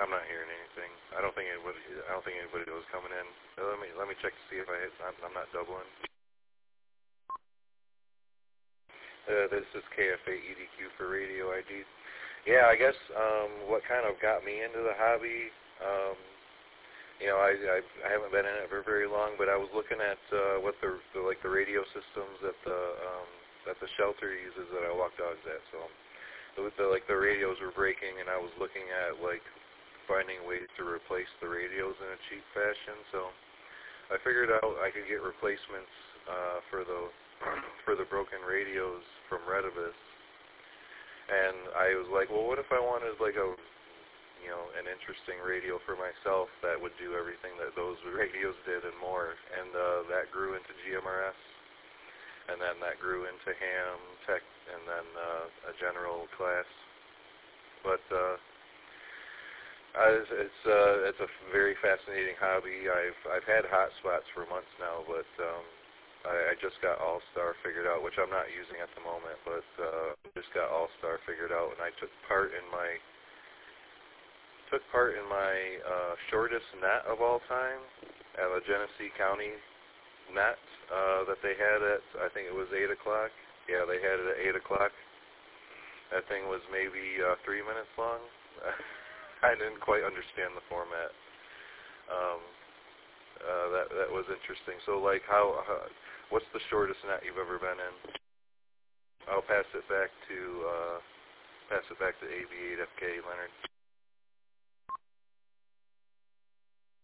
I'm not hearing anything. I don't think anybody was coming in. Let me check to see if I'm not doubling. This is KFA EDQ for Radio ID. Yeah, I guess what kind of got me into the hobby, I haven't been in it for very long, but I was looking at what the radio systems that the shelter uses that I walk dogs at. So the radios were breaking, and I was looking at finding ways to replace the radios in a cheap fashion. So I figured out I could get replacements for the broken radios from Retevis. And I was like, well, what if I wanted an interesting radio for myself that would do everything that those radios did and more? And that grew into GMRS, and then that grew into ham, tech, and then a general class. But it's a very fascinating hobby. I've had hotspots for months now, but I just got All-Star figured out, which I'm not using at the moment, but just got All-Star figured out, and I took part in my shortest net of all time at a Genesee County net that they had at, I think it was 8 o'clock. Yeah, they had it at 8 o'clock. That thing was maybe 3 minutes long. I didn't quite understand the format. That was interesting. So, what's the shortest net you've ever been in? I'll pass it back to AB8FK Leonard.